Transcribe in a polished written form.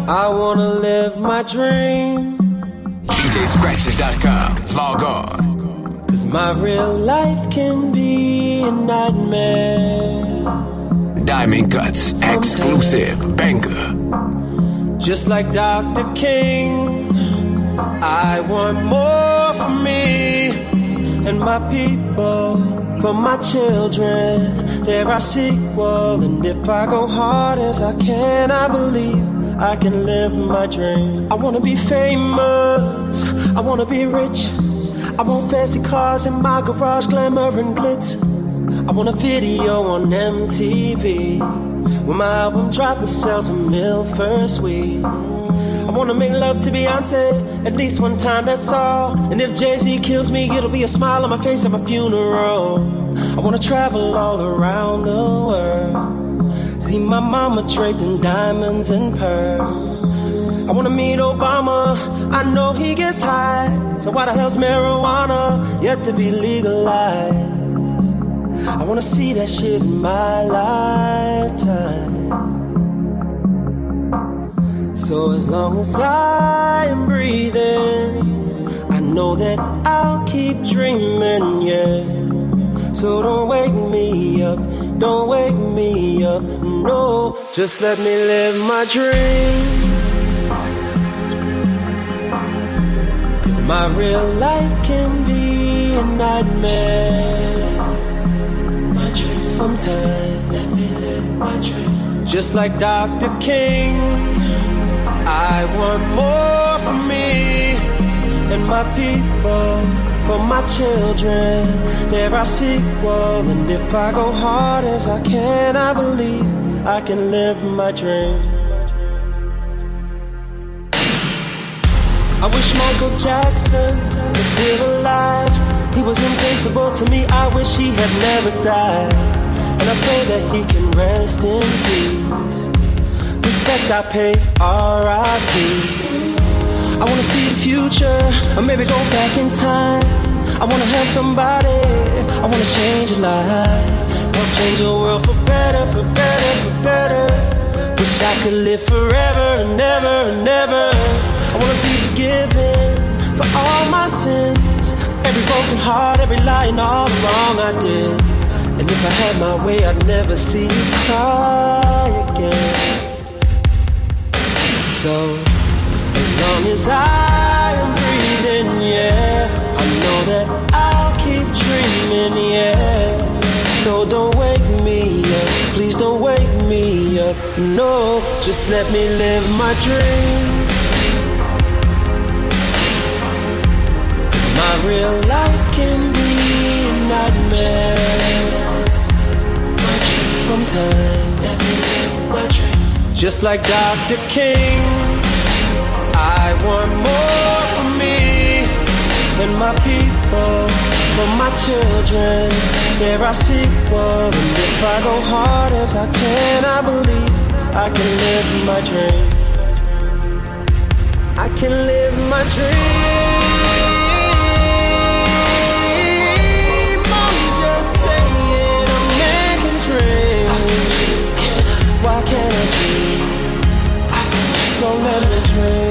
I wanna live my dream. DJScratches.com. Log on. 'Cause my real life can be a nightmare. Diamond Cuts. Exclusive. Banger. Just like Dr. King, I want more for me and my people, for my children. There I sequel, and if I go hard as I can, I believe I can live my dream. I wanna be famous, I wanna be rich. I want fancy cars in my garage, glamour and glitz. I want a video on MTV when my album drop, it sells a mil first week. I wanna make love to Beyonce at least one time, that's all. And if Jay-Z kills me, it'll be a smile on my face at my funeral. I wanna travel all around the world, see my mama draped in diamonds and pearls. I wanna meet Obama, I know he gets high. So why the hell's marijuana yet to be legalized? I wanna see that shit in my lifetime. So as long as I am breathing, I know that I'll keep dreaming, yeah. So don't wake me up, don't wake me up, no. Just let me live my dream. 'Cause my real life can be a nightmare. Sometimes, let me live my dream. Just like Dr. King, I want more for me and my people, for my children. There I sequel, and if I go hard as I can, I believe I can live my dream. I wish Michael Jackson was still alive. He was invincible to me, I wish he had never died. And I pray that he can rest in peace. Respect I pay R.I.P. I wanna see the future, or maybe go back in time. I wanna have somebody, I wanna change a life. Help change the world for better, for better, for better. Wish I could live forever and ever and ever. I wanna be forgiven for all my sins, every broken heart, every lie and all the wrong I did. And if I had my way, I'd never see you cry again. So, as long as I am breathing, yeah, I know that I'll keep dreaming, yeah. So don't wake me up, please don't wake me up, no. Just let me live my dream. 'Cause my real life can be a nightmare. Sometimes, let me live my dream. Just like Dr. King, I want more for me and my people, for my children. There I sequel, and if I go hard as I can, I believe I can live my dream. I can live my dream. I'm just saying, I'm making dreams. Why can't I dream? So let me dream.